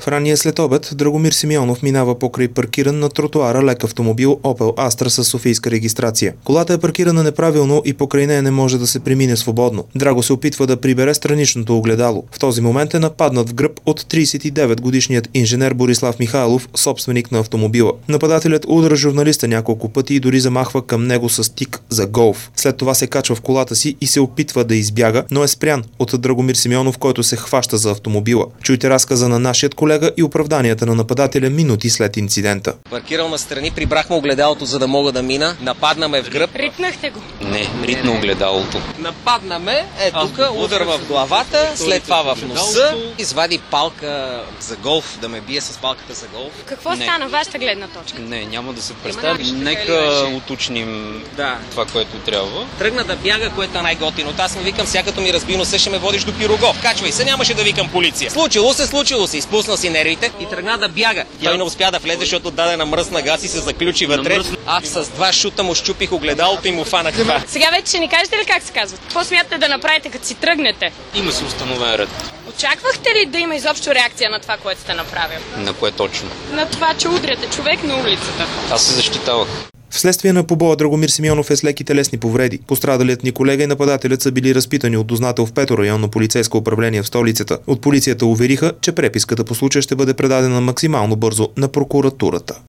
В ранния следобед Драгомир Симеонов минава покрай паркиран на тротоара лек автомобил Opel Astra с софийска регистрация. Колата е паркирана неправилно и покрай нея не може да се премине свободно. Драго се опитва да прибере страничното огледало. В този момент е нападнат в гръб от 39-годишният инженер Борислав Михайлов, собственик на автомобила. Нападателят удара журналиста няколко пъти и дори замахва към него с тик за голф. След това се качва в колата си и се опитва да избяга, но е спрян от Драгомир Симеонов, който се хваща за автомобила. Чуйте разказа на нашият колега и оправданията на нападателя минути след инцидента. Паркирал настрани, прибрахме огледалото, за да мога да мина. Нападна ме в гръб. Ритнахте го? Не, ритна огледалото. Нападна ме, тук, удар в главата, след това в носа. Извади палка за голф, да ме бие с палката за голф. Какво стана вашата гледна точка? Не, няма да се представи. Нека уточним това, което трябва. Тръгна да бяга, което е най-готиното. Аз му викам, сега като ми разби носа, ще ме водиш до Пирогов. Качвай се, нямаше да викам полиция. Случило се, изпуснал си нервите и тръгна да бяга. Той не успя да влезе, защото даде на мръсна газ и се заключи вътре. Аз с 2 шута му щупих огледалото и му фанах това. Сега вече ще ни кажете ли как се казва? Какво смятате да направите, като си тръгнете? Има си установен ред. Очаквахте ли да има изобщо реакция на това, което сте направили? На кое точно? На това, че удряте човек на улицата. Аз се защитавах. Вследствие на побоя Драгомир Симеонов е с леки телесни повреди. Пострадалият ни колега и нападателят са били разпитани от дознател в 5-то районно полицейско управление в столицата. От полицията увериха, че преписката по случая ще бъде предадена максимално бързо на прокуратурата.